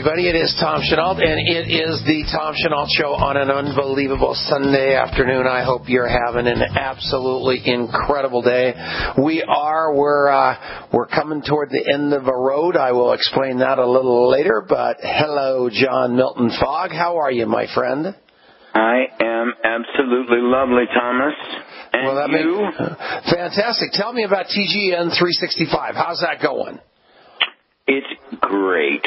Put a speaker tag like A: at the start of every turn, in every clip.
A: everybody. It is Tom Chenault, and it is the Tom Chenault Show on an unbelievable Sunday afternoon. I hope you're having an absolutely incredible day. We're coming toward the end of a road. I will explain that a little later, but hello, John Milton Fogg. How are you, my friend?
B: I am absolutely lovely, Thomas. And you?
A: Fantastic. Tell me about TGN 365. How's that going?
B: It's great.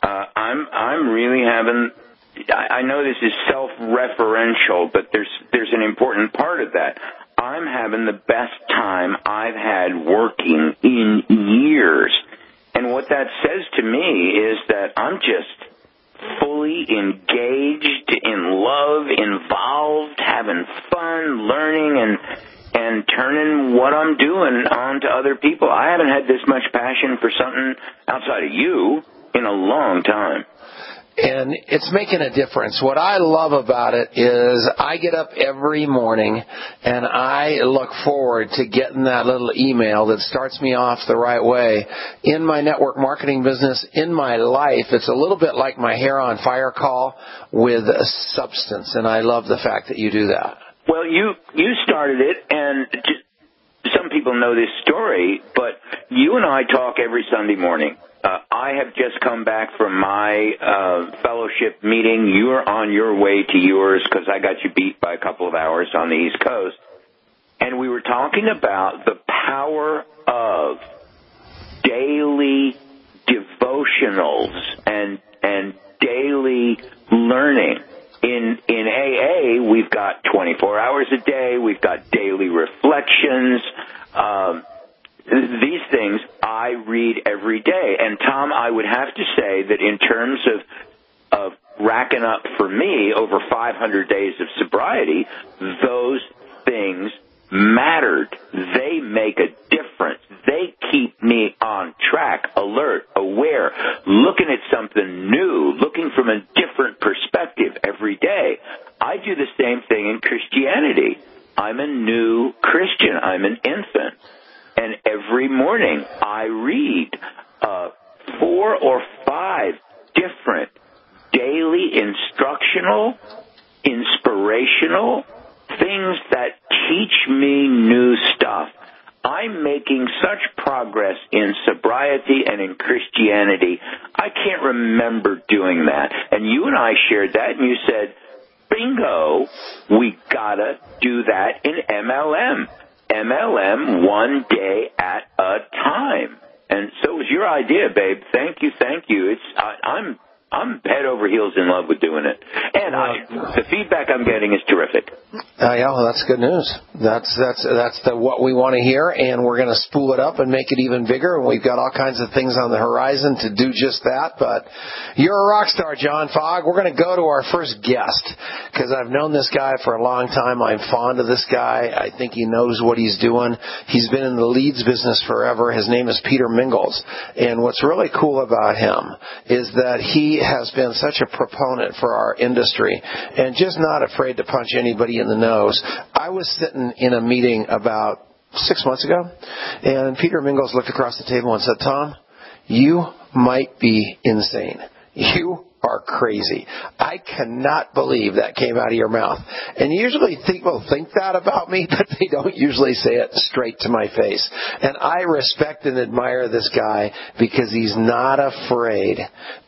B: I'm really having. I know this is self-referential, but there's an important part of that. I'm having the best time I've had working in years, and what that says to me is that I'm just fully engaged, in love, involved, having fun, learning, and turning what I'm doing on to other people. I haven't had this much passion for something outside of you in a long time.
A: And it's making a difference. What I love about it is I get up every morning and I look forward to getting that little email that starts me off the right way. In my network marketing business, in my life, it's a little bit like my hair on fire call with substance, and I love the fact that you do that.
B: Well, you started it, and some people know this story, but you and I talk every Sunday morning. I have just come back from my fellowship meeting. You're on your way to yours because I got you beat by a couple of hours on the East Coast. And we were talking about the power of daily devotionals and daily learning. In AA, we've got 24 hours a day. We've got daily reflections. These things I read every day. And, Tom, I would have to say that in terms of racking up for me over 500 days of sobriety, those things mattered. They make a difference. They keep me on track, alert, aware, looking at something new, looking from a different perspective every day. I do the same thing in Christianity. I'm a new Christian. I'm an infant. And every morning I read 4 or 5 different daily instructional, inspirational things that teach me new stuff. I'm making such progress in sobriety and in Christianity. I can't remember doing that. And you and I shared that, and you said, bingo, we gotta do that in MLM. MLM one day at a time. And so it was your idea, babe. Thank you. I'm head over heels in love with doing it. And the feedback I'm getting is terrific.
A: Yeah, well, that's good news. That's what we want to hear, and we're going to spool it up and make it even bigger. And we've got all kinds of things on the horizon to do just that. But you're a rock star, John Fogg. We're going to go to our first guest because I've known this guy for a long time. I'm fond of this guy. I think he knows what he's doing. He's been in the leads business forever. His name is Peter Mingles. And what's really cool about him is that he has been such a proponent for our industry and just not afraid to punch anybody in the nose. I was sitting in a meeting about 6 months ago, and Peter Mingles looked across the table and said, Tom, you might be insane. You are crazy. I cannot believe that came out of your mouth. And usually people think that about me, but they don't usually say it straight to my face. And I respect and admire this guy because he's not afraid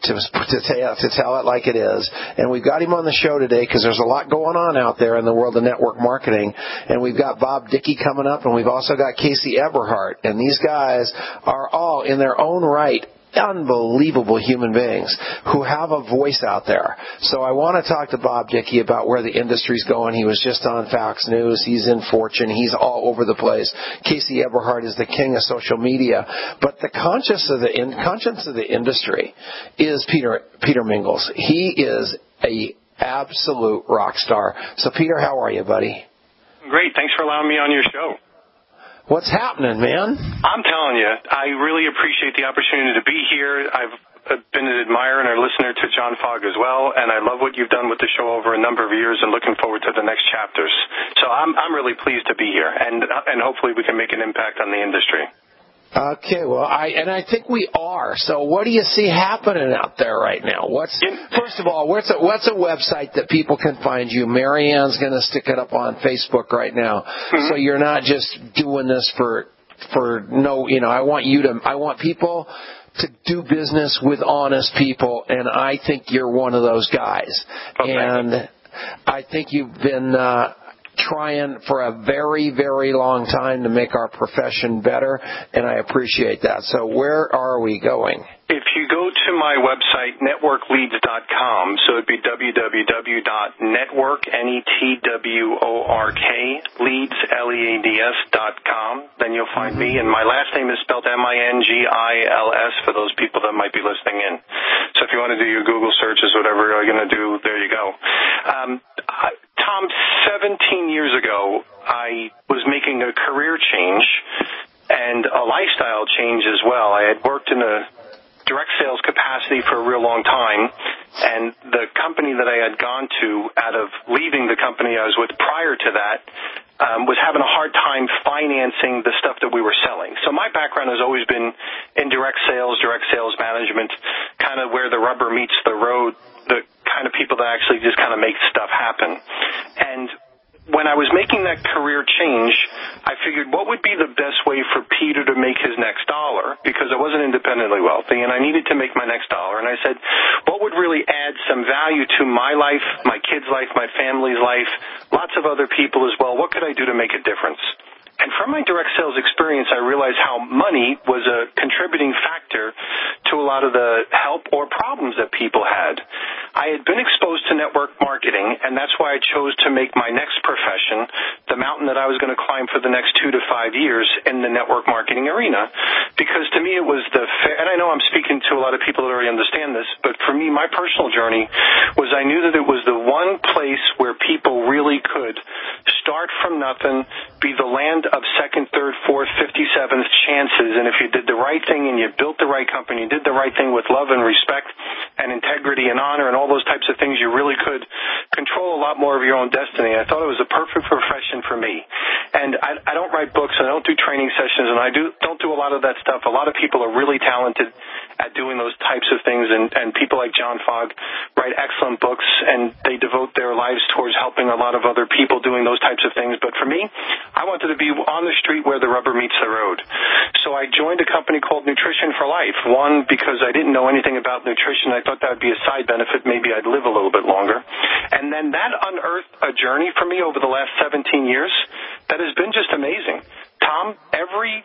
A: to tell it like it is. And we've got him on the show today because there's a lot going on out there in the world of network marketing. And we've got Bob Dickey coming up, and we've also got Casey Eberhardt. And these guys are all, in their own right, unbelievable human beings who have a voice out there. So I want to talk to Bob Dickey about where the industry's going. He was just on Fox News. He's in Fortune. He's all over the place. Casey Eberhardt is the king of social media. But the conscience of the industry is Peter Mingles. He is a absolute rock star. So Peter, how are you, buddy?
C: Great. Thanks for allowing me on your show.
A: What's happening, man?
C: I'm telling you, I really appreciate the opportunity to be here. I've been an admirer and a listener to John Fogg as well, and I love what you've done with the show over a number of years and looking forward to the next chapters. So I'm really pleased to be here, and hopefully we can make an impact on the industry.
A: Okay, well, I think we are. So, what do you see happening out there right now? First of all, what's a website that people can find you? Marianne's going to stick it up on Facebook right now. Mm-hmm. So you're not just doing this for no. I want people to do business with honest people, and I think you're one of those guys.
C: Okay.
A: And I think you've been trying for a very, very long time to make our profession better, and I appreciate that. So where are we going?
C: If you go to my website, networkleads.com, so it'd be www.network, Network, leads, LEADS.com, then you'll find me, and my last name is spelled Mingils for those people that might be listening in. So if you want to do your Google searches, whatever you're going to do, there you go. Tom, 17 years ago, I was making a career change and a lifestyle change as well. I had worked in a direct sales capacity for a real long time, and the company that I had gone to out of leaving the company I was with prior to that was having a hard time financing the stuff that we were selling. So my background has always been in direct sales management, kind of where the rubber meets the road, the kind of people that actually just kind of make stuff happen. And when I was making that career change, I figured what would be the best way for Peter to make his next dollar, because I wasn't independently wealthy and I needed to make my next dollar. And I said, what would really add some value to my life, my kids' life, my family's life, lots of other people as well? What could I do to make a difference? And from my direct sales experience, I realized how money was a contributing factor to a lot of the help or problems that people had. I had been exposed to network marketing, and that's why I chose to make my next profession the mountain that I was going to climb for the next 2 to 5 years in the network marketing arena. Because to me it was and I know I'm speaking to a lot of people that already understand this, but for me, my personal journey was I knew that it was the one place where people really could start from nothing, be the land of second, third, fourth, 57th chances, and if you did the right thing and you built the right company, you did the right thing with love and respect and integrity and honor and all those types of things, you really could control a lot more of your own destiny. I thought it was a perfect profession for me. And I don't write books, and I don't do training sessions, and I don't do a lot of that stuff. A lot of people are really talented at doing those types of things, and people like John Fogg write excellent books, and they devote their lives towards helping a lot of other people doing those types of things. But for me, I wanted to be on the street where the rubber meets the road. So I joined a company called Nutrition for Life. One, because I didn't know anything about nutrition. I thought that would be a side benefit. Maybe I'd live a little bit longer. And then that unearthed a journey for me over the last 17 years that has been just amazing. Tom, every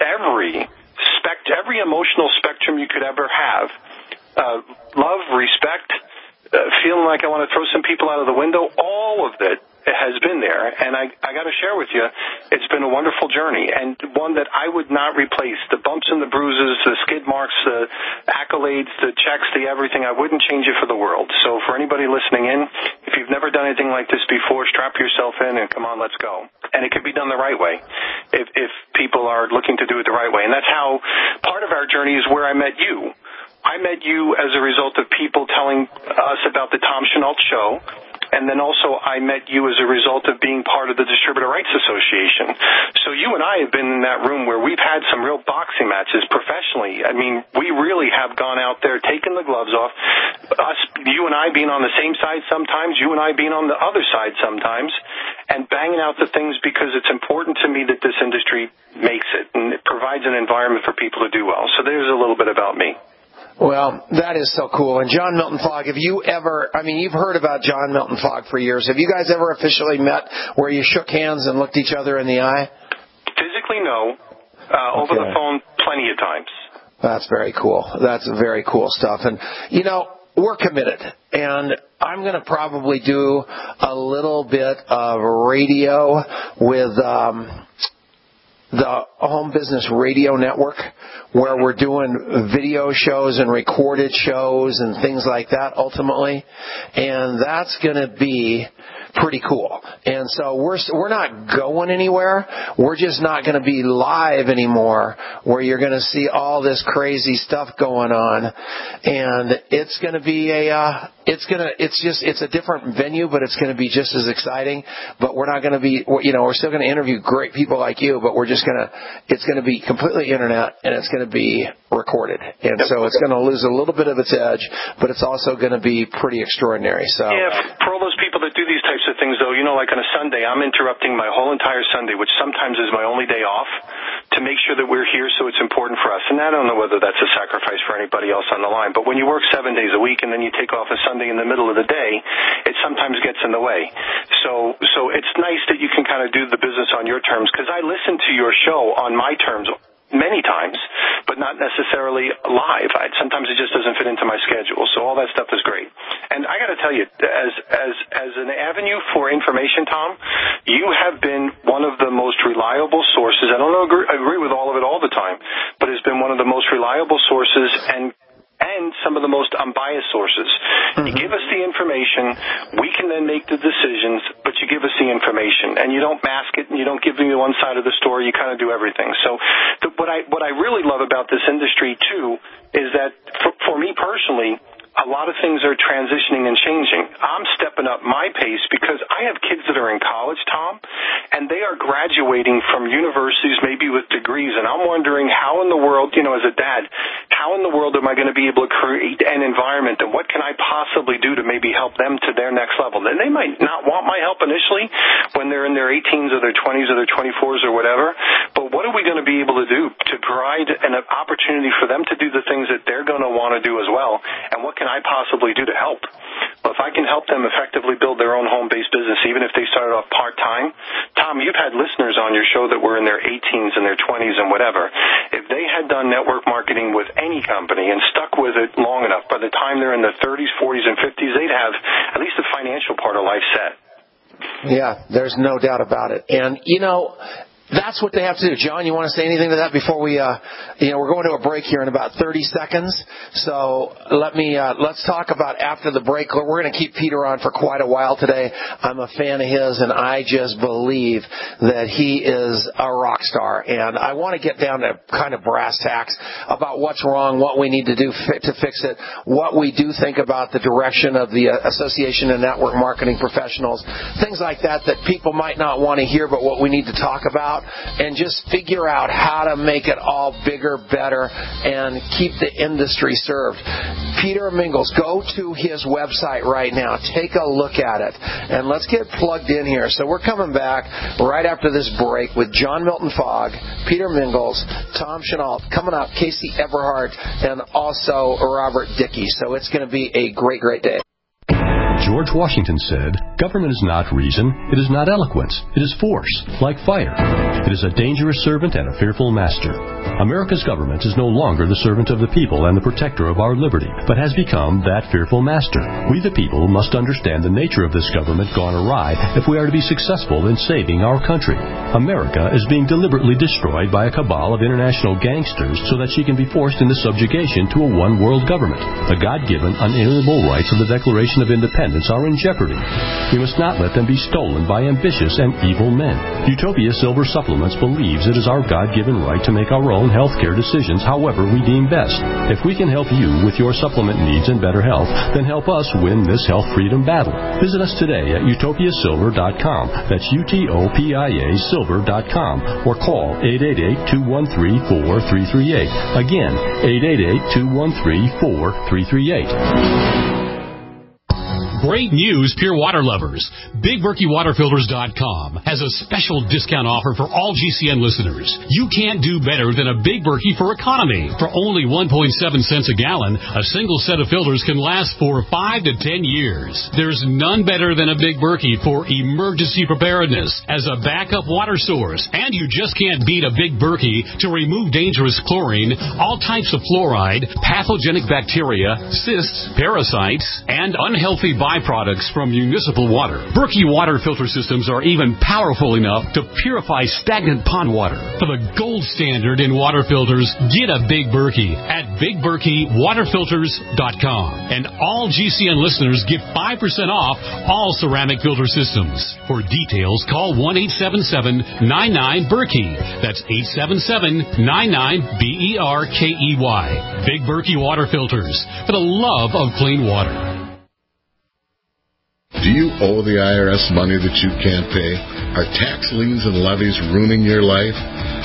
C: emotional spectrum you could ever have, love, respect, feeling like I want to throw some people out of the window, all of it has been there. And I got to share with you, it's been a wonderful journey, and one that I would not replace. The bumps and the bruises, the skid marks, the accolades, the checks, the everything, I wouldn't change it for the world. So for anybody listening in, if you've never done anything like this before, strap yourself in and come on, let's go. And it can be done the right way if people are looking to do it the right way. And that's how part of our journey is where I met you. I met you as a result of people telling us about the Tom Chenault Show, and then also I met you as a result of being part of the Distributor Rights Association. So you and I have been in that room where we've had some real boxing matches professionally. I mean, we really have gone out there, taken the gloves off, you and I being on the same side sometimes, you and I being on the other side sometimes, and banging out the things because it's important to me that this industry makes it, and it provides an environment for people to do well. So there's a little bit about me.
A: Well, that is so cool. And John Milton Fogg, have you ever, you've heard about John Milton Fogg for years. Have you guys ever officially met where you shook hands and looked each other in the eye?
C: Physically, no. Over the phone, plenty of times.
A: That's very cool. That's very cool stuff. And, we're committed. And I'm going to probably do a little bit of radio with the Home Business Radio Network, where we're doing video shows and recorded shows and things like that ultimately. And that's going to be pretty cool. And so we're not going anywhere. We're just not going to be live anymore, where you're going to see all this crazy stuff going on. And it's going to be it's a different venue, but it's going to be just as exciting. But we're not going to be, we're still going to interview great people like you, but we're just it's gonna be completely internet, and it's gonna be recorded. And so it's gonna lose a little bit of its edge, but it's also gonna be pretty extraordinary. So
C: yeah, for all those people that do these types of things, though, like on a Sunday, I'm interrupting my whole entire Sunday, which sometimes is my only day off, to make sure that we're here, so it's important for us. And I don't know whether that's a sacrifice for anybody else on the line, but when you work 7 days a week and then you take off a Sunday in the middle of the day, it sometimes gets in the way. So it's nice that you can kind of do the business on your terms, because I listen to your show on my terms many times, but not necessarily live. Sometimes it just doesn't fit into my schedule. So all that stuff is great. And I got to tell you, as an avenue for information, Tom, you have been one of the most reliable sources. I don't agree with all of it all the time, but it's been one of the most reliable sources and some of the most unbiased sources. Mm-hmm. You give us the information, we can then make the decisions, but you give us the information, and you don't mask it, and you don't give me one side of the story, you kind of do everything. So what I really love about this industry, too, is that for me personally, a lot of things are transitioning and changing. I'm stepping up my pace because I have kids that are in college, Tom, and they are graduating from universities maybe with degrees, and I'm wondering how in the world, as a dad, how in the world am I going to be able to create an environment, and what can I possibly do to maybe help them to their next level? And they might not want my help initially when they're in their 18s or their 20s or their 24s or whatever, but what are we going to be able to do to provide an opportunity for them to do the things that they're going to want to do as well, and what can I possibly do to help? Well, if I can help them effectively build their own home-based business, even if they started off part-time, Tom, you've had listeners on your show that were in their 18s and their 20s and whatever. If they had done network marketing with any company and stuck with it long enough, by the time they're in their 30s, 40s, and 50s, they'd have at least the financial part of life set.
A: Yeah, there's no doubt about it. And, that's what they have to do. John, you want to say anything to that before we, we're going to a break here in about 30 seconds. So let's talk about after the break. We're going to keep Peter on for quite a while today. I'm a fan of his, and I just believe that he is a rock star. And I want to get down to kind of brass tacks about what's wrong, what we need to do to fix it, what we do think about the direction of the Association of Network Marketing Professionals, things like that people might not want to hear, but what we need to talk about. And just figure out how to make it all bigger, better, and keep the industry served. Peter Mingles, go to his website right now. Take a look at it. And let's get plugged in here. So we're coming back right after this break with John Milton Fogg, Peter Mingles, Tom Chenault, coming up, Casey Everhart, and also Robert Dickey. So it's going to be a great, great day.
D: George Washington said, "Government is not reason, it is not eloquence, it is force, like fire. It is a dangerous servant and a fearful master." America's government is no longer the servant of the people and the protector of our liberty, but has become that fearful master. We the people must understand the nature of this government gone awry if we are to be successful in saving our country. America is being deliberately destroyed by a cabal of international gangsters so that she can be forced into subjugation to a one-world government. The God-given, unalienable rights of the Declaration of Independence are in jeopardy. We must not let them be stolen by ambitious and evil men. Utopia Silver Supplements believes it is our God-given right to make our own healthcare decisions however we deem best. If we can help you with your supplement needs and better health, then help us win this health freedom battle. Visit us today at utopiasilver.com. That's UTOPIA silver.com, or call 888-213-4338. Again, 888-213-4338.
E: Great news, pure water lovers. BigBerkeyWaterFilters.com has a special discount offer for all GCN listeners. You can't do better than a Big Berkey for economy. For only 1.7 cents a gallon, a single set of filters can last for 5 to 10 years. There's none better than a Big Berkey for emergency preparedness as a backup water source. And you just can't beat a Big Berkey to remove dangerous chlorine, all types of fluoride, pathogenic bacteria, cysts, parasites, and unhealthy byproducts from municipal water. Berkey water filter systems are even powerful enough to purify stagnant pond water. For the gold standard in water filters, get a Big Berkey at BigBerkeyWaterFilters.com. And all GCN listeners get 5% off all ceramic filter systems. For details, call 1-877-99-BERKEY. That's 877-99-BERKEY. Big Berkey Water Filters, for the love of clean water.
F: Do you owe the IRS money that you can't pay? Are tax liens and levies ruining your life?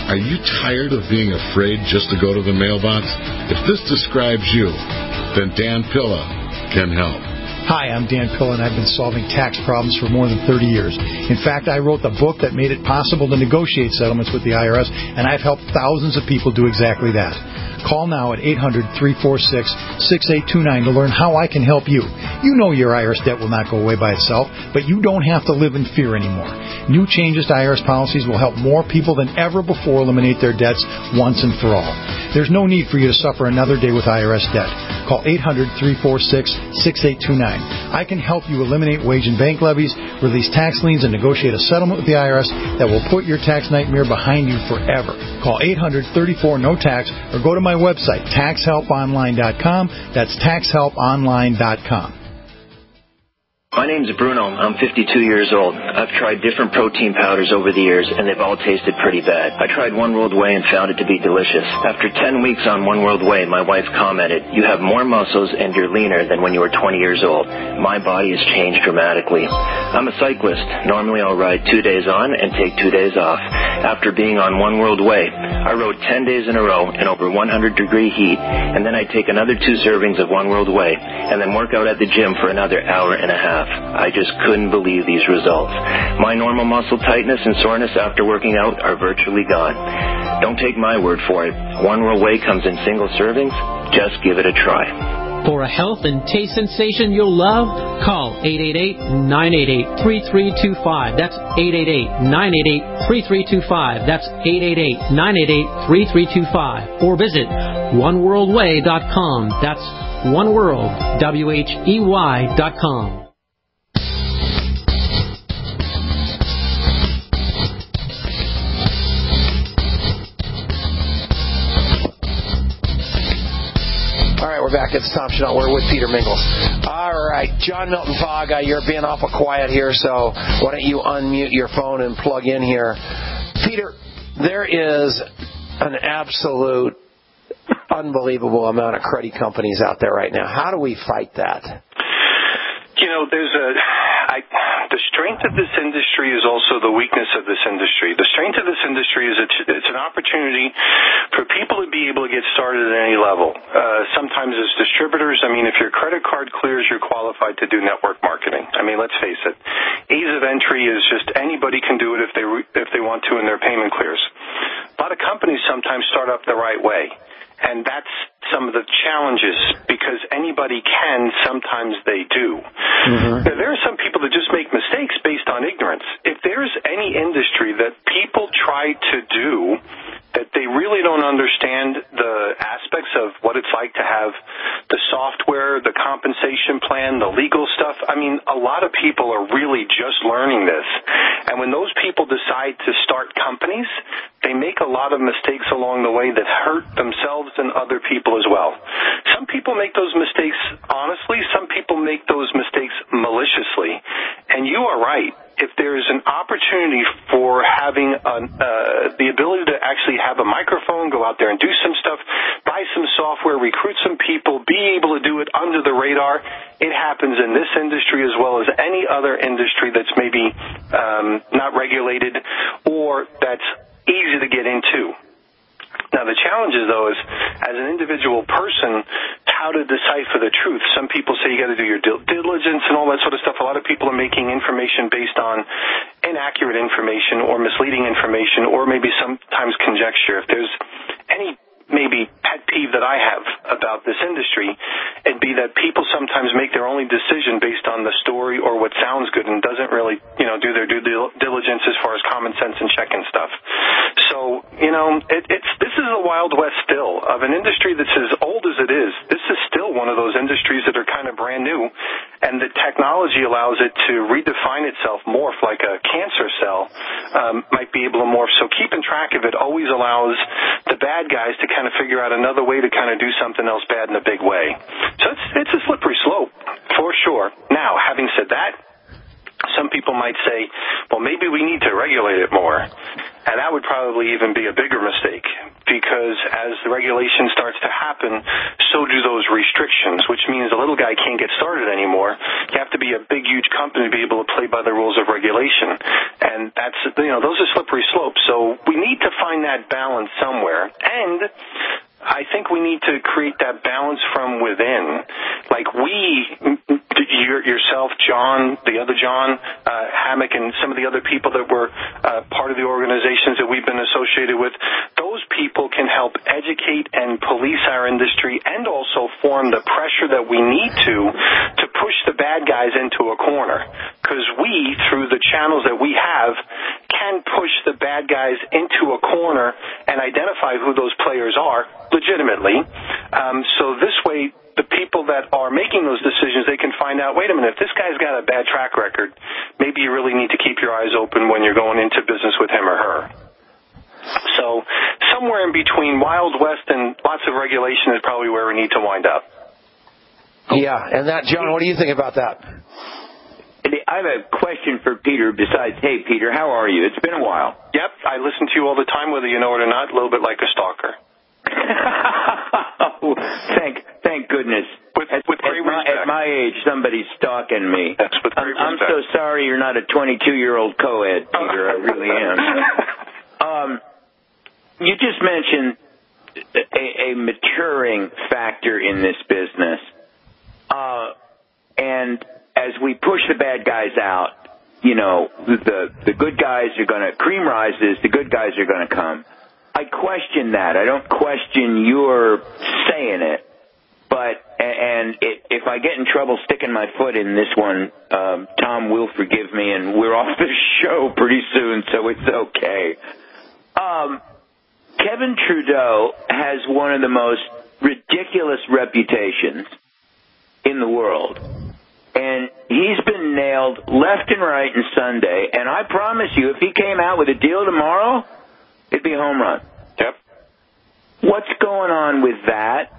F: Are you tired of being afraid just to go to the mailbox? If this describes you, then Dan Pilla can help.
G: Hi, I'm Dan Pilla, and I've been solving tax problems for more than 30 years. In fact, I wrote the book that made it possible to negotiate settlements with the IRS, and I've helped thousands of people do exactly that. Call now at 800-346-6829 to learn how I can help you. You know your IRS debt will not go away by itself, but you don't have to live in fear anymore. New changes to IRS policies will help more people than ever before eliminate their debts once and for all. There's no need for you to suffer another day with IRS debt. Call 800-346-6829. I can help you eliminate wage and bank levies, release tax liens, and negotiate a settlement with the IRS that will put your tax nightmare behind you forever. Call 800-34-NO-TAX or go to my website, taxhelponline.com. That's taxhelponline.com.
H: My name's Bruno. I'm 52 years old. I've tried different protein powders over the years, and they've all tasted pretty bad. I tried One World Whey and found it to be delicious. After 10 weeks on One World Whey, my wife commented, "You have more muscles and you're leaner than when you were 20 years old." My body has changed dramatically. I'm a cyclist. Normally I'll ride 2 days on and take 2 days off. After being on One World Whey, I rode 10 days in a row in over 100-degree heat, and then I take another 2 servings of One World Whey, and then work out at the gym for another hour and a half. I just couldn't believe these results. My normal muscle tightness and soreness after working out are virtually gone. Don't take my word for it. One World Whey comes in single servings. Just give it a try.
I: For a health and taste sensation you'll love, call 888-988-3325. That's 888-988-3325. That's 888-988-3325. Or visit oneworldwhey.com. That's oneworld, WHEY.com.
A: We're back at the Tom Chenault. We're with Peter Mingles. All right, John Milton Fogg, you're being awful quiet here, so why don't you unmute your phone and plug in here. Peter, there is an absolute unbelievable amount of credit companies out there right now. How do we fight that?
C: You know, the strength of this industry is also the weakness of this industry. The strength of this industry is it's an opportunity for people to be able to get started at any level. Sometimes as distributors, I mean, if your credit card clears, you're qualified to do network marketing. I mean, let's face it. Ease of entry is just anybody can do it if they want to and their payment clears. A lot of companies sometimes start up the right way. And that's some of the challenges, because anybody can, sometimes they do. Mm-hmm. There are some people that just make mistakes based on ignorance. If there's any industry that people try to do that they really don't understand the aspects of what it's like to have the software, the compensation plan, the legal stuff, I mean, a lot of people are really just learning this. And when those people decide to start companies, they make a lot of mistakes along the way that hurt themselves and other people as well. Some people make those mistakes honestly. Some people make those mistakes maliciously. And you are right. If there is an opportunity for having the ability to actually have a microphone, go out there and do some stuff, buy some software, recruit some people, be able to do it under the radar, it happens in this industry as well as any other industry that's maybe not regulated or that's easy to get into. Now, the challenge is, though, is as an individual person, how to decipher the truth. Some people say you got to do your diligence and all that sort of stuff. A lot of people are making information based on inaccurate information or misleading information or maybe sometimes conjecture. If there's any maybe pet peeve that I have about this industry, it'd be that people sometimes make their only decision based on the story or what sounds good and doesn't really, do their due diligence as far as common sense and checking stuff. So, this is a Wild West still of an industry that's as old as it is. This is still one of those industries that are kind of brand new, and the technology allows it to redefine itself, morph like a cancer cell might be able to morph. So keeping track of it always allows the bad guys to kind of figure out another way to kind of do something else bad in a big way. So it's a slippery slope, for sure. Now, having said that, some people might say, well, maybe we need to regulate it more. And that would probably even be a bigger mistake, because as the regulation starts to happen, so do those restrictions, which means the little guy can't get started anymore. You have to be a big, huge company to be able to play by the rules of regulation. And that's, those are slippery slopes. So we need to find that balance somewhere. And I think we need to create that balance from within. Like yourself, John, the other John, Hammock, and some of the other people that were part of the organizations that we've been associated with, those people can help educate and police our industry and also form the pressure that we need to push the bad guys into a corner. Because we, through the channels that we have, can push the bad guys into a corner and identify who those players are legitimately. So this way, the people that are making those decisions, they can find out, wait a minute, if this guy's got a bad track record, maybe you really need to keep your eyes open when you're going into business with him or her. So somewhere in between Wild West and lots of regulation is probably where we need to wind up.
A: Yeah, and that, John, what do you think about that?
B: I have a question for Peter besides, hey, Peter, how are you? It's been a while.
C: Yep, I listen to you all the time, whether you know it or not, a little bit like a stalker.
B: Thank goodness. At my age, somebody's stalking me. I'm so sorry you're not a 22-year-old co-ed, Peter. I really am. You just mentioned a maturing factor in this business. And as we push the bad guys out, the good guys are going to, cream rises, the good guys are going to come. I question that. I don't question your saying it. But, if I get in trouble sticking my foot in this one, Tom will forgive me, and we're off the show pretty soon, so it's okay. Kevin Trudeau has one of the most ridiculous reputations in the world. And he's been nailed left and right and Sunday. And I promise you, if he came out with a deal tomorrow, it'd be a home run.
C: Yep.
B: What's going on with that?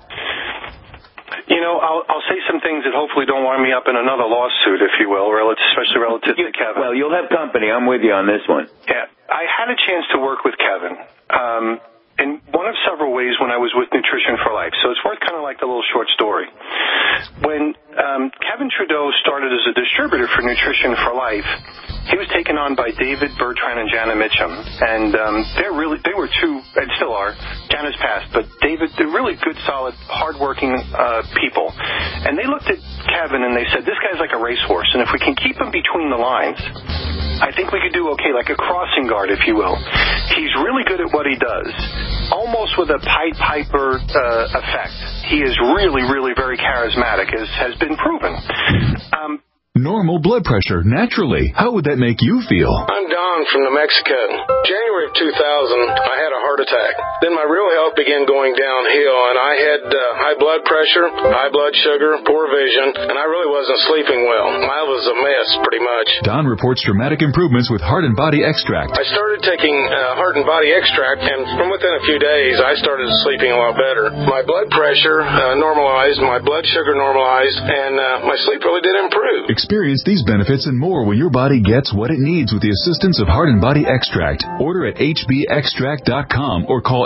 C: I'll say some things that hopefully don't wind me up in another lawsuit, if you will, especially relative to Kevin.
B: Well, you'll have company. I'm with you on this one.
C: Yeah. I had a chance to work with Kevin in one of several ways when I was with Nutrition for Life. So it's worth kind of like the little short story. When Kevin Trudeau started as a distributor for Nutrition for Life, he was taken on by David Bertrand and Jana Mitchum. And they were two, and still are. Jana's passed, but David, they're really good, solid, hardworking people. And they looked at Kevin and they said, this guy's like a racehorse, and if we can keep him between the lines, I think we could do okay, like a crossing guard, if you will. He's really good at what he does, almost with a Pied Piper effect. He is really, really very charismatic, as has been proven.
J: Normal blood pressure, naturally. How would that make you feel?
K: I'm Don from New Mexico. January of 2000, I had a heart attack. Then my real health began going downhill, and I had high blood pressure, high blood sugar, poor vision, and I really wasn't sleeping well. I was a mess, pretty much.
J: Don reports dramatic improvements with Heart and Body Extract.
K: I started taking Heart and Body Extract, and from within a few days, I started sleeping a lot better. My blood pressure normalized, my blood sugar normalized, and my sleep really did improve.
J: Experience these benefits and more when your body gets what it needs with the assistance of Heart and Body Extract. Order at hbextract.com or call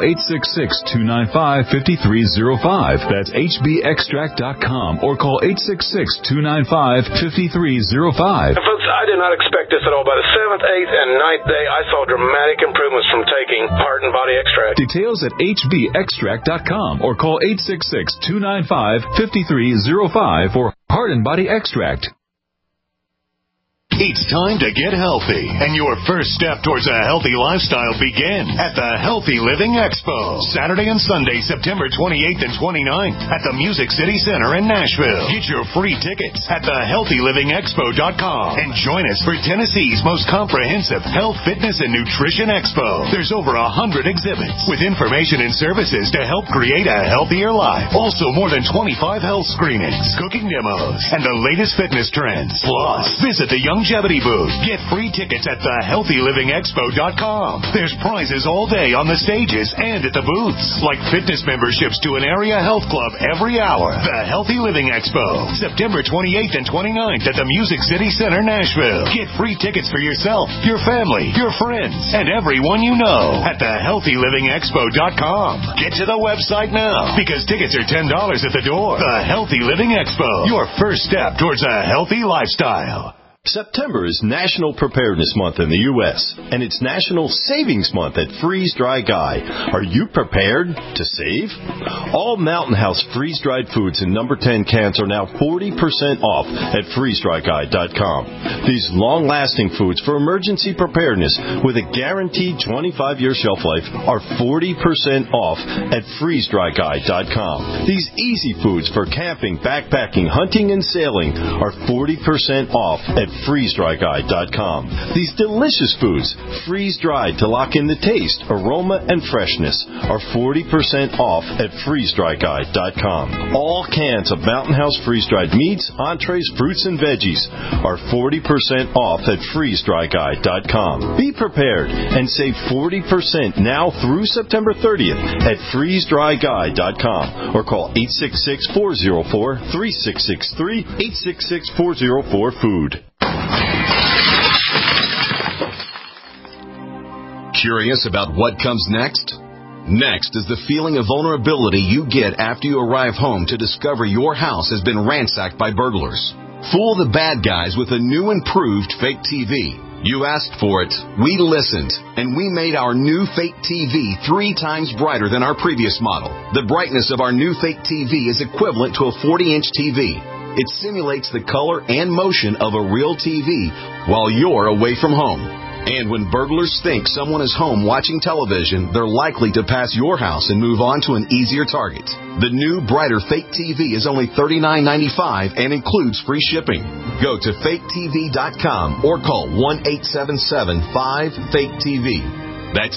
J: 866-295-5305. That's hbextract.com or call 866-295-5305.
K: Folks, I did not expect this at all. By the 7th, 8th, and 9th day, I saw dramatic improvements from taking Heart and Body Extract.
J: Details at hbextract.com or call 866-295-5305 for Heart and Body Extract.
L: It's time to get healthy, and your first step towards a healthy lifestyle begins at the Healthy Living Expo, Saturday and Sunday, September 28th and 29th at the Music City Center in Nashville. Get your free tickets at thehealthylivingexpo.com and join us for Tennessee's most comprehensive health, fitness, and nutrition expo. There's over 100 exhibits with information and services to help create a healthier life. Also, more than 25 health screenings, cooking demos, and the latest fitness trends. Plus, visit the Young longevity booth. Get free tickets at thehealthylivingexpo.com. There's prizes all day on the stages and at the booths, like fitness memberships to an area health club every hour. The Healthy Living Expo, September 28th and 29th at the Music City Center, Nashville. Get free tickets for yourself, your family, your friends, and everyone you know at thehealthylivingexpo.com. Get to the website now, because tickets are $10 at the door. The Healthy Living Expo, your first step towards a healthy lifestyle.
M: September is National Preparedness Month in the U.S., and it's National Savings Month at Freeze Dry Guy. Are you prepared to save? All Mountain House freeze-dried foods in number 10 cans are now 40% off at freezedryguy.com. These long-lasting foods for emergency preparedness with a guaranteed 25-year shelf life are 40% off at freezedryguy.com. These easy foods for camping, backpacking, hunting, and sailing are 40% off at freezedryguy.com. These delicious foods, freeze-dried to lock in the taste, aroma, and freshness, are 40% off at freezedryguy.com. All cans of Mountain House freeze-dried meats, entrees, fruits, and veggies are 40% off at freezedryguy.com. Be prepared and save 40% now through September 30th at freezedryguy.com or call 866-404-3663, 866-404-FOOD.
N: Curious about what comes next? Next is the feeling of vulnerability you get after you arrive home to discover your house has been ransacked by burglars. Fool the bad guys with a new improved fake TV. You asked for it, we listened, and we made our new fake TV 3 times brighter than our previous model. The brightness of our new fake TV is equivalent to a 40-inch TV. It simulates the color and motion of a real TV while you're away from home. And when burglars think someone is home watching television, they're likely to pass your house and move on to an easier target. The new, brighter fake TV is only $39.95 and includes free shipping. Go to faketv.com or call 1-877-5-FAKE-TV. That's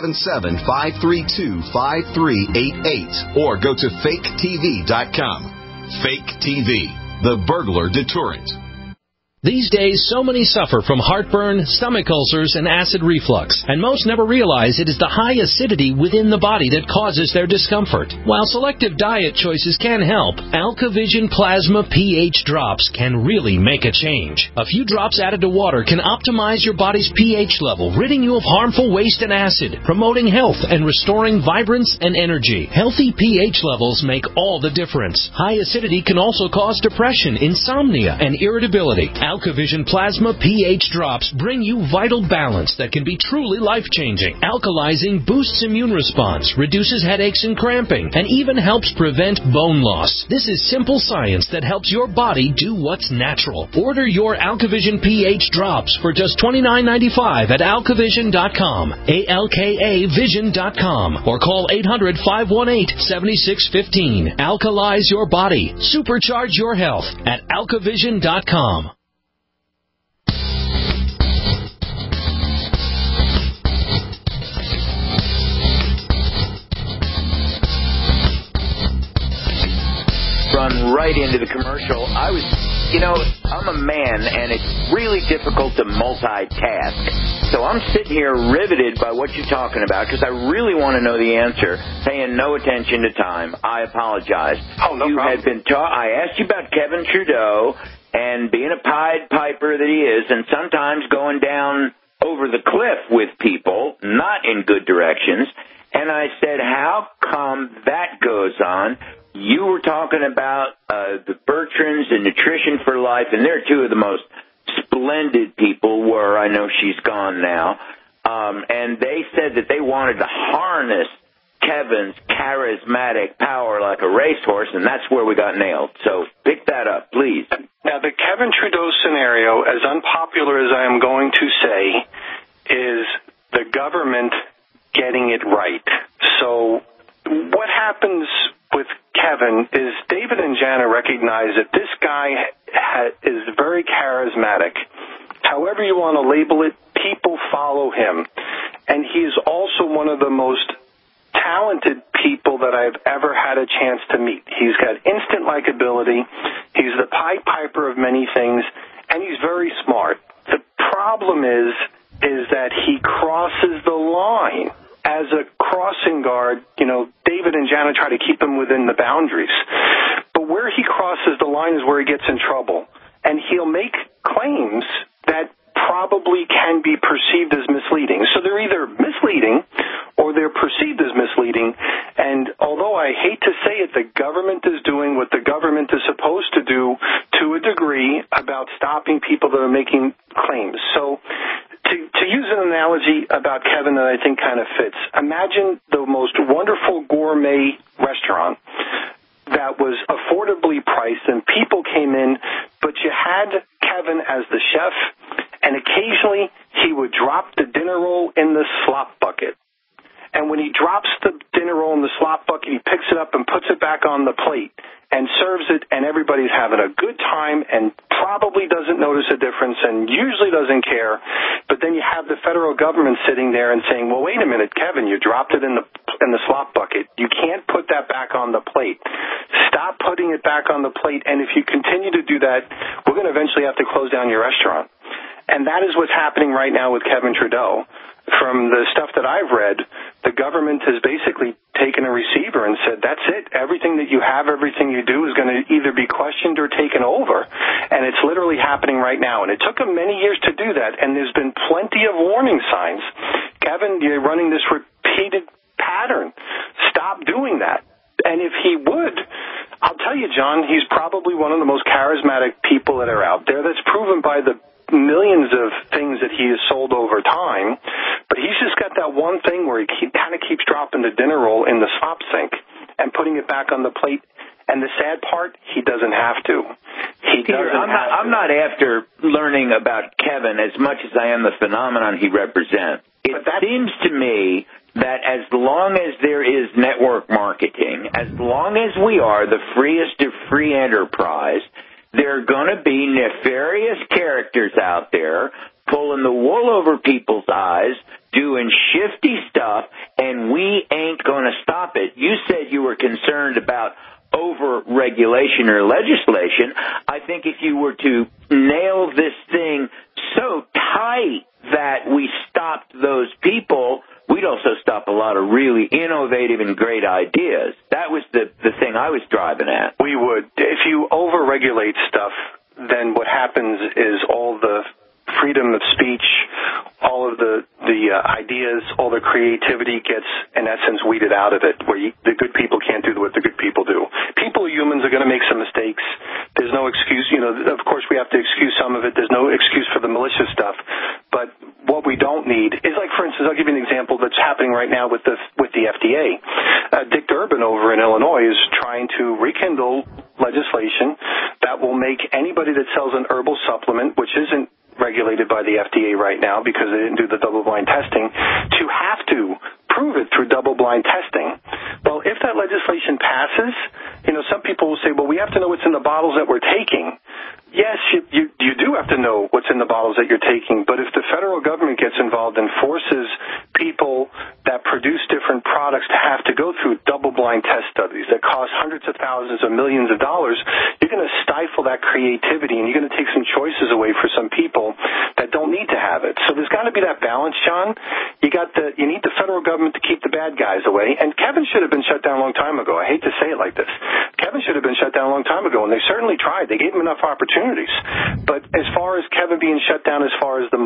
N: 877-532-5388 or go to faketv.com. Fake TV, the burglar deterrent.
I: These days, so many suffer from heartburn, stomach ulcers, and acid reflux, and most never realize it is the high acidity within the body that causes their discomfort. While selective diet choices can help, AlkaVision Plasma pH drops can really make a change. A few drops added to water can optimize your body's pH level, ridding you of harmful waste and acid, promoting health and restoring vibrance and energy. Healthy pH levels make all the difference. High acidity can also cause depression, insomnia, and irritability. AlkaVision Plasma pH drops bring you vital balance that can be truly life-changing. Alkalizing boosts immune response, reduces headaches and cramping, and even helps prevent bone loss. This is simple science that helps your body do what's natural. Order your AlkaVision pH drops for just $29.95 at alkavision.com, ALKAvision.com, or call 800-518-7615. Alkalize your body. Supercharge your health at alkavision.com.
B: Run right into the commercial. I'm a man, and it's really difficult to multitask. So I'm sitting here riveted by what you're talking about because I really want to know the answer, paying no attention to time. I apologize.
C: Oh, no problem.
B: I asked you about Kevin Trudeau and being a Pied Piper that he is, and sometimes going down over the cliff with people, not in good directions. And I said, how come that goes on? You were talking about the Bertrands and Nutrition for Life, and they're two of the most splendid people I know she's gone now. And they said that they wanted to harness Kevin's charismatic power like a racehorse, and that's where we got nailed. So pick that up, please.
C: Now, the Kevin Trudeau scenario, as unpopular as I am going to say, is the government getting it right. So what happens with Kevin is David and Jana recognize that this guy is very charismatic. However you want to label it, people follow him. And he is also one of the most talented people that I've ever had a chance to meet. He's got instant likability. He's the Pied Piper of many things, and he's very smart. problem is that he crosses the line. As a crossing guard, David and Janet try to keep him within the boundaries. But where he crosses the line is where he gets in trouble. And he'll make claims that probably can be perceived as misleading. So they're either misleading or they're perceived as misleading. And although I hate to say it, the government is doing what the government is supposed to do to a degree about stopping people that are making claims. So to use an analogy about Kevin that I think kind of fits, imagine the most wonderful gourmet restaurant that was affordably priced and people came in, but you had Kevin as the chef, and occasionally he would drop the dinner roll in the slop bucket. And when he drops the dinner roll in the slop bucket, he picks it up and puts it back on the plate and serves it, and everybody's having a good time and probably doesn't notice a difference and usually doesn't care. But then you have the federal government sitting there and saying, well, wait a minute, Kevin, you dropped it in the slop bucket. You can't put that back on the plate. Stop putting it back on the plate, and if you continue to do that, we're going to eventually have to close down your restaurant. And that is what's happening right now with Kevin Trudeau. From the stuff that I've read, the government has basically taken a receiver and said, that's it. Everything that you have, everything you do is going to either be questioned or taken over. And it's literally happening right now. And it took him many years to do that, and there's been plenty of warning signs. Kevin, you're running this repeated pattern. Stop doing that. And if he would, I'll tell you, John, he's probably one of the most charismatic people that are out there. That's proven by the millions of things that he has sold over time, but he's just got that one thing where he kind of keeps dropping the dinner roll in the slop sink and putting it back on the plate. And the sad part, he doesn't have to.
B: I'm not after learning about Kevin as much as I am the phenomenon he represents. It seems to me that as long as there is network marketing, as long as we are the freest of free enterprise, there are going to be nefarious characters out there pulling the wool over people's eyes, doing shifty stuff, and we ain't going to stop it. You said you were concerned about over-regulation or legislation. I think if you were to nail this thing so tight that we stopped those people, we'd also stop a lot of really innovative and great ideas. That was the thing I was driving at.
C: We would. If you over-regulate stuff, then what happens is all the freedom of speech, all of the ideas, all the creativity gets, in essence, weeded out of it, where the good people can't do what the good people do. People are humans, are going to make some mistakes. There's no excuse. Of course, we have to excuse some of it. There's no excuse for the malicious stuff. But what we don't need is, like, for instance, I'll give you an example that's happening right now with the FDA. Dick Durbin over in Illinois is trying to rekindle legislation that will make anybody that sells an herbal supplement, which isn't regulated by the FDA right now because they didn't do the double-blind testing, to have to prove it through double-blind testing. Well, if that legislation passes, some people will say, well, we have to know what's in the bottles that we're taking. Yes, you do have to know what's in the bottles that you're taking, but if the federal government gets involved and forces people that produce different products to have to go through double-blind test studies that cost hundreds of thousands of millions of dollars, you're going to stifle that creativity, and you're going to take some choices away for some people that don't need to have it. So there's got to be that balance, John. You need the federal government to keep the bad guys away, and Kevin should have been shut down a long time ago. I hate to say it like this. Kevin should have been shut down a long time ago, and they certainly tried. They gave him enough opportunities. But as far as Kevin being shut down, as far as the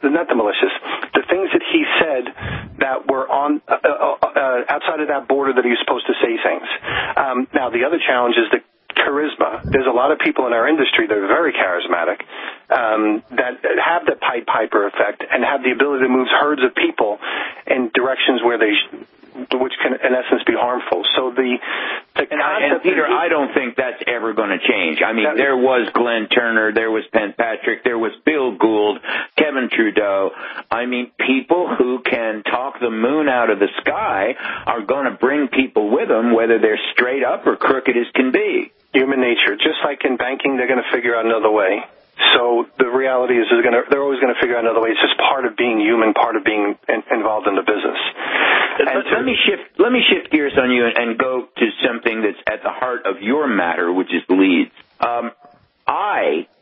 C: things that he said that were on outside of that border that he was supposed to say things. Now, the other challenge is the charisma. There's a lot of people in our industry that are very charismatic, that have the Pied Piper effect and have the ability to move herds of people in directions which can, in essence, be harmful. So
B: and Peter, I don't think that's ever going to change. I mean, there was Glenn Turner, there was Penn Patrick, there was Bill Gould, Kevin Trudeau. I mean, people who can talk the moon out of the sky are going to bring people with them, whether they're straight up or crooked as can be.
C: Human nature. Just like in banking, they're going to figure out another way. So the reality is they're always going to figure out another way. It's just part of being human, part of being involved in the business.
B: Let me shift gears on you and go to something that's at the heart of your matter, which is leads. I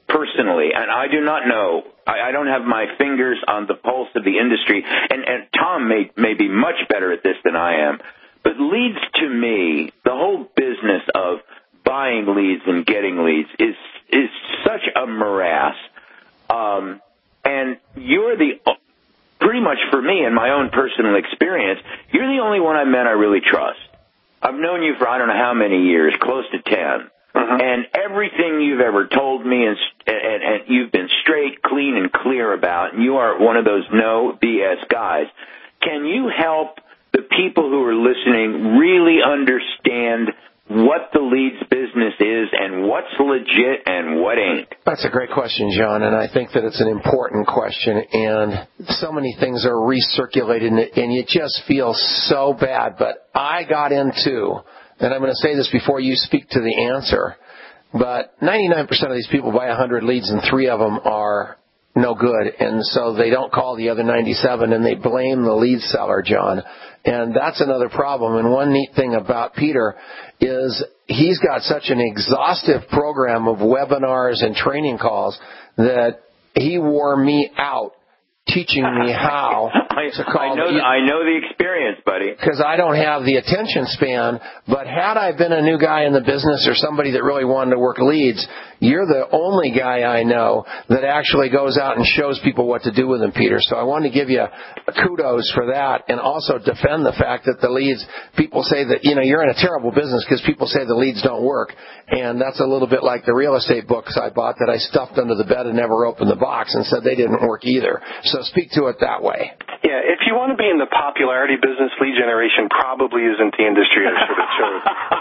B: personally, and I do not know, I don't have my fingers on the pulse of the industry, and Tom may be much better at this than I am, but leads to me, the whole business of buying leads and getting leads is such a morass. And you're pretty much for me, in my own personal experience, you're the only one I met I really trust. I've known you for I don't know how many years, close to 10. And everything you've ever told me, and you've been straight, clean, and clear about, and you are one of those no BS guys. Can you help the people who are listening really understand what the leads business is and what's legit and what ain't?
A: That's a great question, John, and I think that it's an important question, and so many things are recirculated, and you just feel so bad. But I got into, and I'm going to say this before you speak to the answer, but 99% of these people buy 100 leads and 3 of them are no good, and so they don't call the other 97, and they blame the lead seller, John. And that's another problem. And one neat thing about Peter is he's got such an exhaustive program of webinars and training calls that he wore me out teaching me how to call.
B: I know the experience, buddy.
A: Because I don't have the attention span. But had I been a new guy in the business or somebody that really wanted to work leads, you're the only guy I know that actually goes out and shows people what to do with them, Peter. So I want to give you kudos for that, and also defend the fact that the leads, people say that, you're in a terrible business because people say the leads don't work. And that's a little bit like the real estate books I bought that I stuffed under the bed and never opened the box and said they didn't work either. So speak to it that way.
C: Yeah, if you want to be in the popularity business, lead generation probably isn't the industry I should have chosen.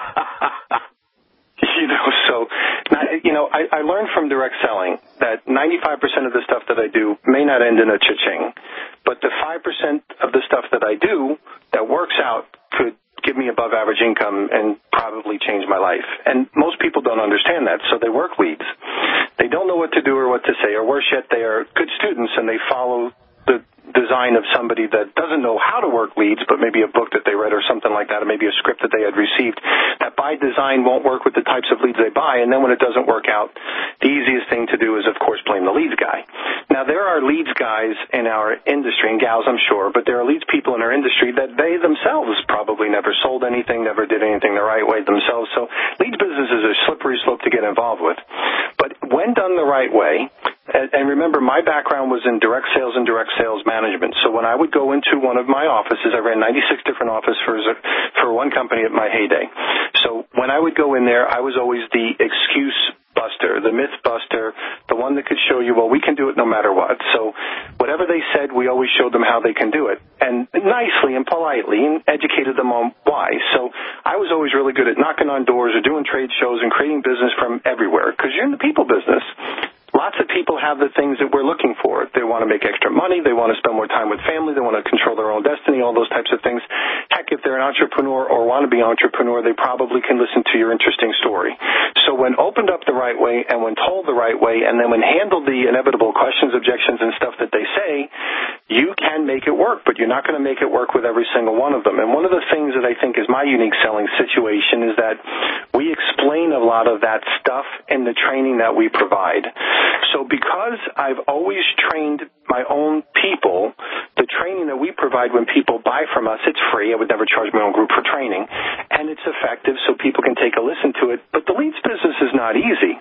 C: I learned from direct selling that 95% of the stuff that I do may not end in a cha-ching, but the 5% of the stuff that I do that works out could give me above average income and probably change my life. And most people don't understand that, so they work leads. They don't know what to do or what to say, or worse yet, they are good students and they follow the design of somebody that doesn't know how to work leads, but maybe a book that they read or something like that, or maybe a script that they had received that by design won't work with the types of leads they buy. And then when it doesn't work out, the easiest thing to do is, of course, blame the leads guy. Now, there are leads guys in our industry, and gals, I'm sure, but there are leads people in our industry that they themselves probably never sold anything, never did anything the right way themselves. So leads business is a slippery slope to get involved with. But when done the right way, and remember, my background was in direct sales and direct sales management. So when I would go into one of my offices, I ran 96 different offices for one company at my heyday. So when I would go in there, I was always the excuse buster, the myth buster, the one that could show you, well, we can do it no matter what. So whatever they said, we always showed them how they can do it, and nicely and politely, and educated them on why. So I was always really good at knocking on doors or doing trade shows and creating business from everywhere, because you're in the people business. Lots of people have the things that we're looking for. They want to make extra money. They want to spend more time with family. They want to control their own destiny, all those types of things. Heck, if they're an entrepreneur or want to be an entrepreneur, they probably can listen to your interesting story. So when opened up the right way and when told the right way and then when handled the inevitable questions, objections, and stuff that they say, you can make it work, but you're not going to make it work with every single one of them. And one of the things that I think is my unique selling situation is that we explain a lot of that stuff in the training that we provide. So because I've always trained my own people, the training that we provide when people buy from us, it's free. I would never charge my own group for training. And it's effective so people can take a listen to it. But the leads business is not easy.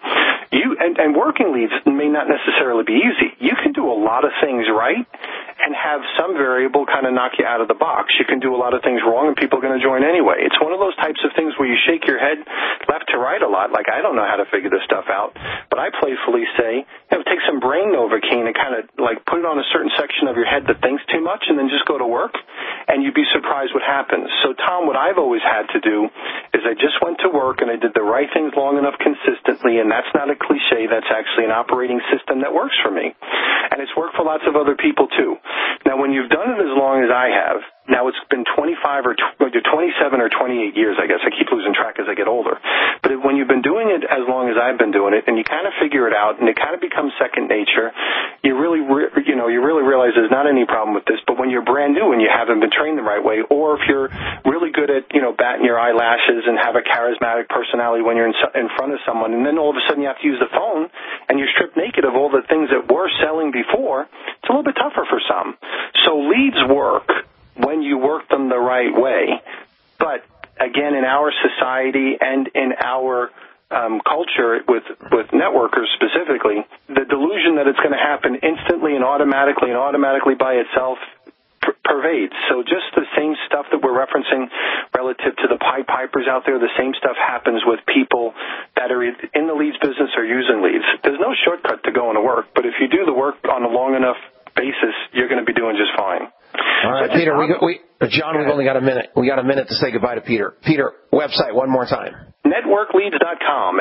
C: And working leads may not necessarily be easy. You can do a lot of things right and have some variable kind of knock you out of the box. You can do a lot of things wrong and people are going to join anyway. It's one of those types of things where you shake your head left to right a lot, like I don't know how to figure this stuff out. But I playfully say, take some brain Novocaine and kind of like put it on a certain section of your head that thinks too much and then just go to work, and you'd be surprised what happens. So, Tom, what I've always had to do is I just went to work and I did the right things long enough consistently, and that's not a cliche. That's actually an operating system that works for me. And it's worked for lots of other people, too. Now, when you've done it as long as I have, now it's been 25 or 27 or 28 years, I guess. I keep losing track as I get older. But when you've been doing it as long as I've been doing it, and you kind of figure it out, and it kind of becomes second nature, you really realize there's not any problem with this. But when you're brand new and you haven't been trained the right way, or if you're really good at, batting your eyelashes and have a charismatic personality when you're in front of someone, and then all of a sudden you have to use the phone and you're stripped naked of all the things that were selling before, it's a little bit tougher for some. So leads work when you work them the right way. But again, in our society and in our culture with networkers specifically, the delusion that it's going to happen instantly and automatically by itself pervades. So just the same stuff that we're referencing relative to the Pied Pipers out there, the same stuff happens with people that are in the leads business or using leads. There's no shortcut to going to work, but if you do the work on a long enough basis, you're going to be doing just fine.
A: All right, Peter, John, we've only got a minute. We got a minute to say goodbye to Peter. Peter, website one more time.
C: Networkleads.com,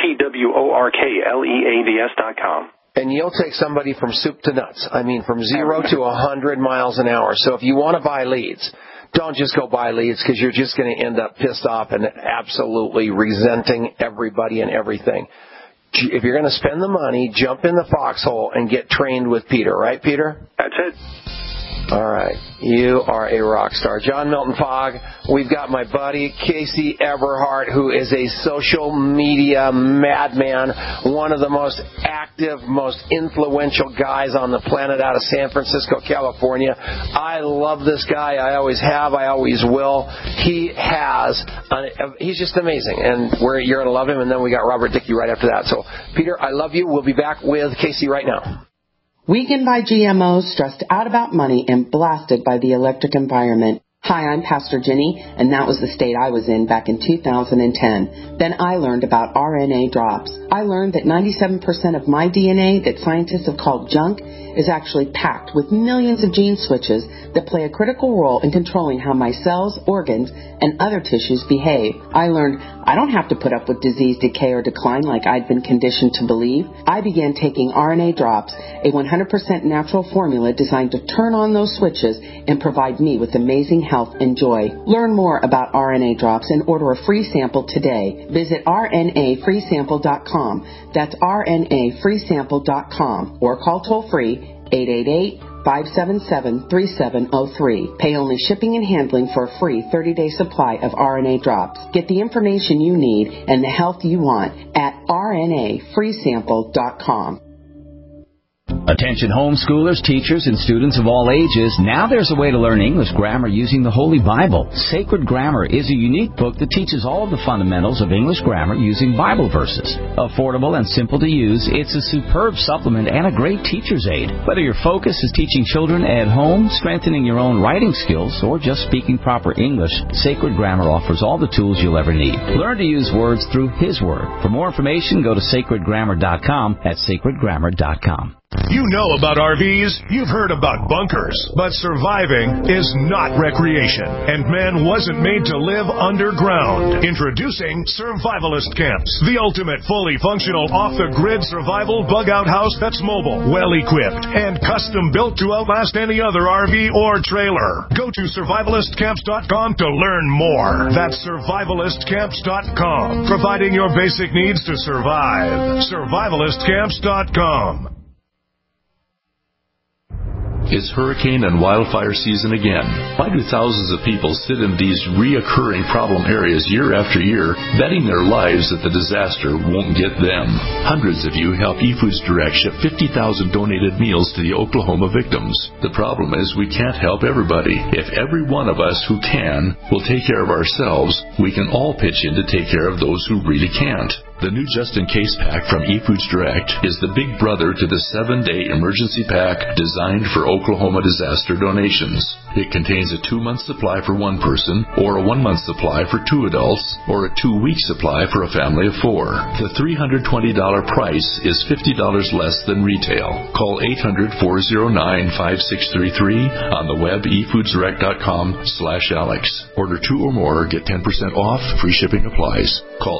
C: networkleads.com.
A: And you'll take somebody from soup to nuts. I mean, from 0 to 100 miles an hour. So if you want to buy leads, don't just go buy leads, because you're just going to end up pissed off and absolutely resenting everybody and everything. If you're going to spend the money, jump in the foxhole and get trained with Peter. Right, Peter?
C: That's it.
A: All right. You are a rock star. John Milton Fogg. We've got my buddy, Casey Everhart, who is a social media madman, one of the most active, most influential guys on the planet out of San Francisco, California. I love this guy. I always have. I always will. He's just amazing. And you're going to love him. And then we got Robert Dickey right after that. So, Peter, I love you. We'll be back with Casey right now.
O: Weakened by GMOs, stressed out about money, and blasted by the electric environment. Hi, I'm Pastor Jenny, and that was the state I was in back in 2010. Then I learned about RNA drops. I learned that 97% of my DNA that scientists have called junk is actually packed with millions of gene switches that play a critical role in controlling how my cells, organs, and other tissues behave. I learned I don't have to put up with disease, decay, or decline like I'd been conditioned to believe. I began taking RNA drops, a 100% natural formula designed to turn on those switches and provide me with amazing health and joy. Learn more about RNA drops and order a free sample today. Visit rnafreesample.com. That's rnafreesample.com, or call toll-free 888-577-3703. Pay only shipping and handling for a free 30-day supply of RNA drops. Get the information you need and the health you want at rnafreesample.com.
P: Attention homeschoolers, teachers, and students of all ages, now there's a way to learn English grammar using the Holy Bible. Sacred Grammar is a unique book that teaches all of the fundamentals of English grammar using Bible verses. Affordable and simple to use, it's a superb supplement and a great teacher's aid. Whether your focus is teaching children at home, strengthening your own writing skills, or just speaking proper English, Sacred Grammar offers all the tools you'll ever need. Learn to use words through His Word. For more information, go to sacredgrammar.com at sacredgrammar.com.
L: You know about RVs, you've heard about bunkers, but surviving is not recreation, and man wasn't made to live underground. Introducing Survivalist Camps, the ultimate fully functional off-the-grid survival bug-out house that's mobile, well-equipped, and custom-built to outlast any other RV or trailer. Go to survivalistcamps.com to learn more. That's survivalistcamps.com, providing your basic needs to survive. survivalistcamps.com.
Q: It's hurricane and wildfire season again. Why do thousands of people sit in these reoccurring problem areas year after year, betting their lives that the disaster won't get them? Hundreds of you help eFoods Direct ship 50,000 donated meals to the Oklahoma victims. The problem is we can't help everybody. If every one of us who can will take care of ourselves, we can all pitch in to take care of those who really can't. The new just-in-case pack from eFoods Direct is the big brother to the 7-day emergency pack designed for Oklahoma disaster donations. It contains a 2-month supply for one person, or a 1-month supply for 2 adults, or a 2-week supply for a family of 4. The $320 price is $50 less than retail. Call 800-409-5633 on the web efoodsdirect.com/Alex. Order 2 or more, get 10% off, free shipping applies. Call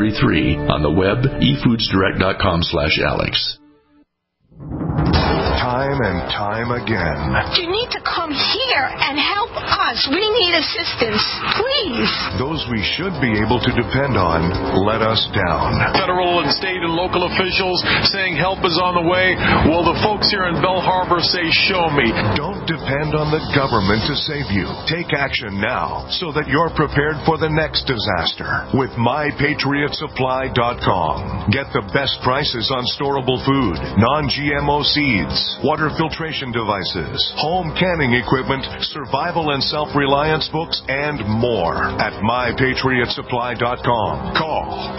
Q: 800-409-5633 on the web efoodsdirect.com/Alex.
R: time and time again.
S: You need to come here and help us. We need assistance, please.
R: Those we should be able to depend on let us down.
T: Federal and state and local officials saying help is on the way. Well, the folks here in Belle Harbor say, show me.
R: Don't depend on the government to save you. Take action now so that you're prepared for the next disaster with MyPatriotSupply.com. Get the best prices on storable food, non-GMO seeds, water filtration devices, home canning equipment, survival and self-reliance books, and more at MyPatriotSupply.com. Call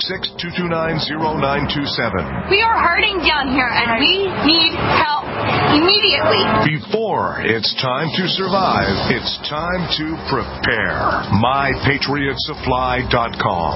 R: 866-229-0927.
S: We are hurting down here, and we need help immediately.
R: Before it's time to survive, it's time to prepare. MyPatriotSupply.com.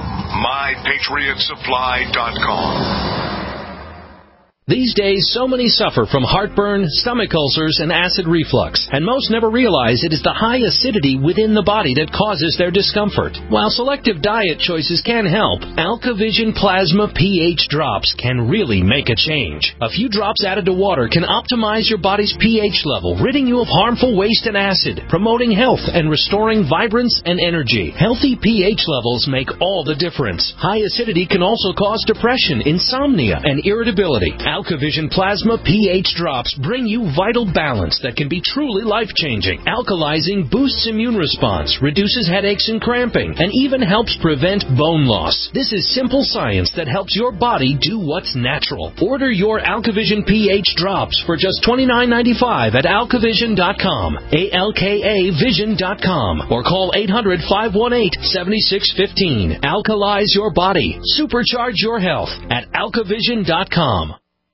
R: MyPatriotSupply.com.
I: These days, so many suffer from heartburn, stomach ulcers, and acid reflux, and most never realize it is the high acidity within the body that causes their discomfort. While selective diet choices can help, AlkaVision Plasma pH drops can really make a change. A few drops added to water can optimize your body's pH level, ridding you of harmful waste and acid, promoting health and restoring vibrance and energy. Healthy pH levels make all the difference. High acidity can also cause depression, insomnia, and irritability. AlkaVision Plasma pH drops bring you vital balance that can be truly life-changing. Alkalizing boosts immune response, reduces headaches and cramping, and even helps prevent bone loss. This is simple science that helps your body do what's natural. Order your AlkaVision pH drops for just $29.95 at AlkaVision.com, ALKAVision.com, or call 800-518-7615. Alkalize your body. Supercharge your health at AlkaVision.com.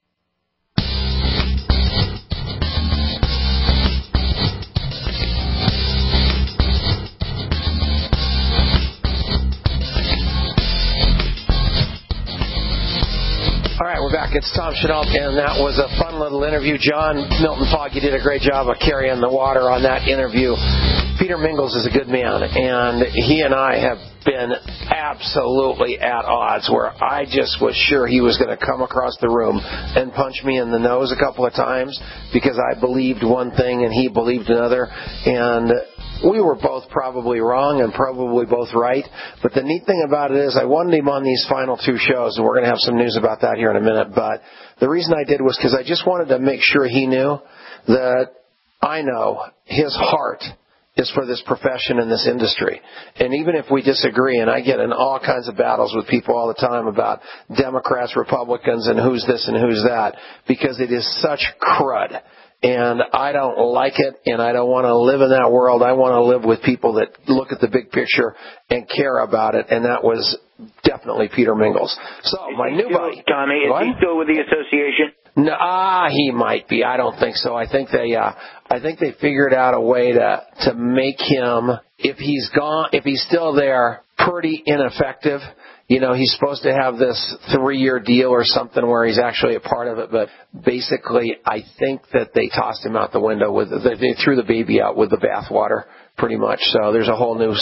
A: All right, we're back. It's Tom Chenault, and that was a fun little interview. John Milton Fogg, you did a great job of carrying the water on that interview. Peter Mingles is a good man, and he and I have been absolutely at odds, where I just was sure he was going to come across the room and punch me in the nose a couple of times because I believed one thing and he believed another, and we were both probably wrong and probably both right. But the neat thing about it is I wanted him on these final two shows, and we're going to have some news about that here in a minute. But the reason I did was because I just wanted to make sure he knew that I know his heart is for this profession and this industry. And even if we disagree, and I get in all kinds of battles with people all the time about Democrats, Republicans, and who's this and who's that, because it is such crud. And I don't like it, and I don't want to live in that world. I want to live with people that look at the big picture and care about it, and that was definitely Peter Mingles. So, my new buddy.
B: Tommy, is he still with the association?
A: No, he might be. I don't think so. I think they figured out a way to make him, if he's still there, pretty ineffective. You know, he's supposed to have this 3-year deal or something where he's actually a part of it, but basically I think that they tossed him out the window they threw the baby out with the bathwater, pretty much. So there's a whole new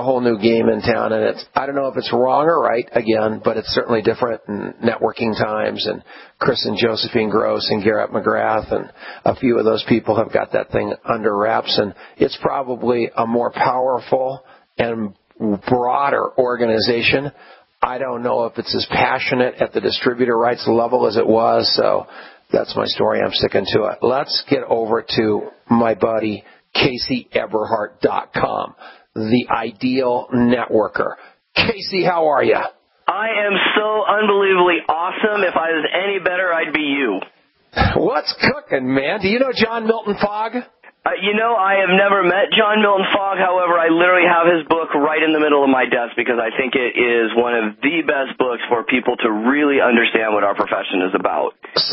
A: game in town, and I don't know if it's wrong or right again, but it's certainly different in networking times, and Chris and Josephine Gross and Garrett McGrath and a few of those people have got that thing under wraps, and it's probably a more powerful and broader organization. I don't know if it's as passionate at the distributor rights level as it was, so that's my story. I'm sticking to it. Let's get over to my buddy, CaseyEberhardt.com, the ideal networker. Casey, how are you?
U: I am so unbelievably awesome. If I was any better, I'd be you.
A: What's cooking, man? Do you know John Milton Fogg?
U: I have never met John Milton Fogg. However, I literally have his book right in the middle of my desk because I think it is one of the best books for people to really understand what our profession is about.
A: So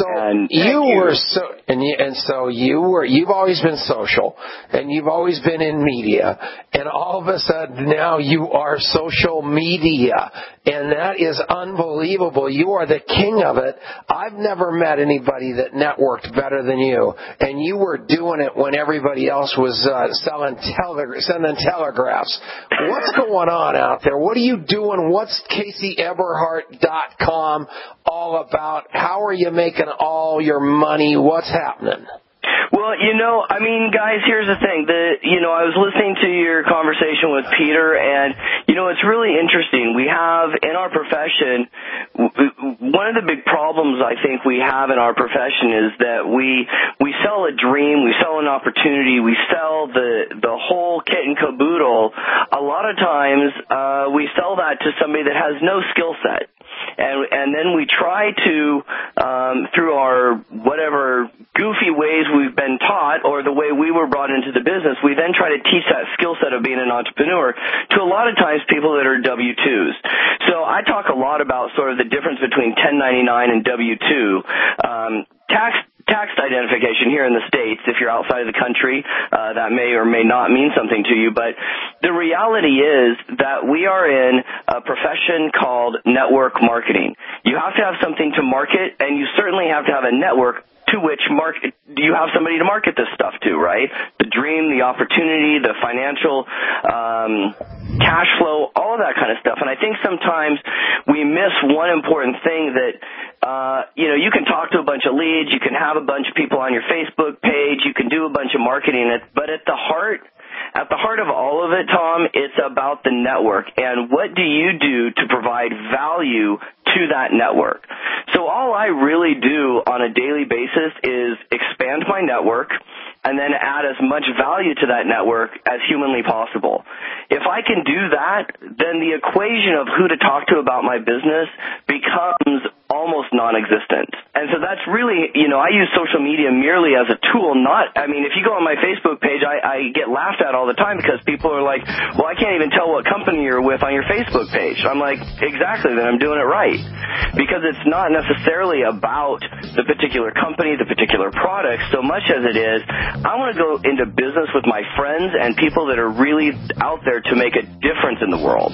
A: you've always been social, and you've always been in media, and all of a sudden now you are social media, and that is unbelievable. You are the king of it. I've never met anybody that networked better than you, and you were doing it when everybody everybody else was sending telegraphs. What's going on out there? What are you doing? What's CaseyEberhardt.com all about? How are you making all your money? What's happening?
U: Well, guys, here's the thing. I was listening to your conversation with Peter, and, it's really interesting. We have, in our profession, one of the big problems I think we have in our profession is that we sell a dream, we sell an opportunity, we sell the whole kit and caboodle. A lot of times, we sell that to somebody that has no skill set. And then we try to, through our whatever goofy ways we've been taught or the way we were brought into the business, we then try to teach that skill set of being an entrepreneur to a lot of times people that are W-2s. So I talk a lot about sort of the difference between 1099 and W-2. Tax identification here in the States, if you're outside of the country, that may or may not mean something to you, but the reality is that we are in a profession called network marketing. You have to have something to market, and you certainly have to have a network to which you have somebody to market this stuff to, right? The dream, the opportunity, the financial cash flow, all of that kind of stuff. And I think sometimes we miss one important thing that you can talk to a bunch of leads, you can have a bunch of people on your Facebook page, you can do a bunch of marketing, but at the heart of all of it, Tom, it's about the network. And what do you do to provide value to that network? So all I really do on a daily basis is expand my network and then add as much value to that network as humanly possible. If I can do that, then the equation of who to talk to about my business becomes almost non-existent. And so that's really, I use social media merely as a tool, if you go on my Facebook page, I get laughed at all the time because people are like, well, I can't even tell what company you're with on your Facebook page. I'm like, exactly, then I'm doing it right. Because it's not necessarily about the particular company, the particular product, so much as it is, I want to go into business with my friends and people that are really out there to make a difference in the world.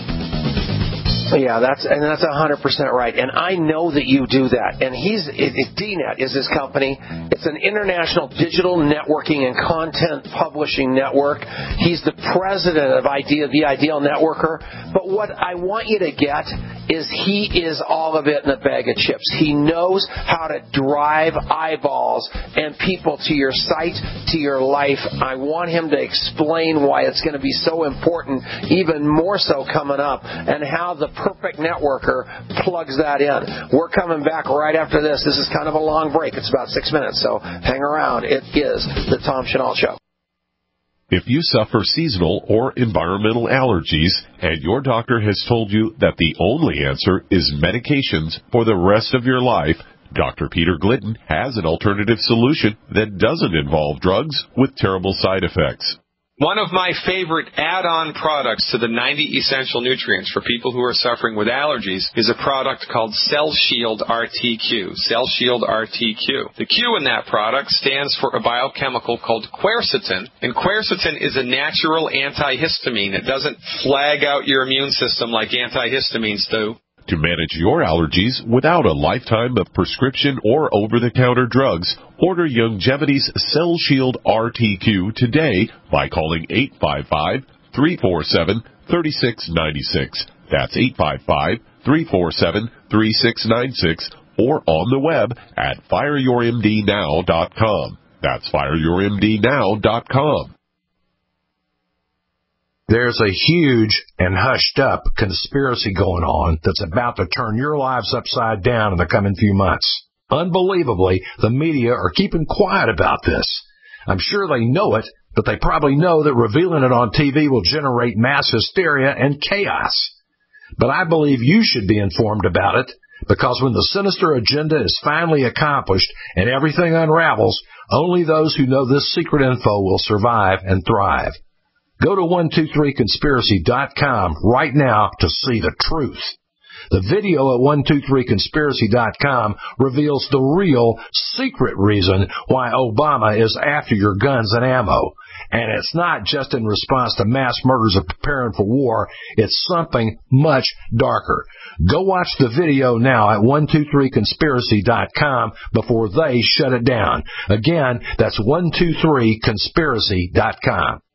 A: Yeah, that's 100% right. And I know that you do that. And DNet is his company. It's an international digital networking and content publishing network. He's the president of The Ideal Networker. But what I want you to get is he is all of it in a bag of chips. He knows how to drive eyeballs and people to your site, to your life. I want him to explain why it's going to be so important, even more so coming up, and how the perfect networker plugs that in. We're coming back right after this. This is kind of a long break. It's about 6 minutes, so hang around. It is the Tom Chenault Show.
D: If you suffer seasonal or environmental allergies and your doctor has told you that the only answer is medications for the rest of your life, Dr. Peter Glidden has an alternative solution that doesn't involve drugs with terrible side effects.
V: One of my favorite add-on products to the 90 essential nutrients for people who are suffering with allergies is a product called Cell Shield RTQ. Cell Shield RTQ. The Q in that product stands for a biochemical called quercetin, and quercetin is a natural antihistamine. It doesn't flag out your immune system like antihistamines do.
D: To manage your allergies without a lifetime of prescription or over-the-counter drugs, order Youngevity's Cell Shield RTQ today by calling 855-347-3696. That's 855-347-3696 or on the web at fireyourmdnow.com. That's fireyourmdnow.com.
W: There's a huge and hushed-up conspiracy going on that's about to turn your lives upside down in the coming few months. Unbelievably, the media are keeping quiet about this. I'm sure they know it, but they probably know that revealing it on TV will generate mass hysteria and chaos. But I believe you should be informed about it, because when the sinister agenda is finally accomplished and everything unravels, only those who know this secret info will survive and thrive. Go to 123conspiracy.com right now to see the truth. The video at 123conspiracy.com reveals the real secret reason why Obama is after your guns and ammo. And it's not just in response to mass murders of preparing for war. It's something much darker. Go watch the video now at 123conspiracy.com before they shut it down. Again, that's 123conspiracy.com.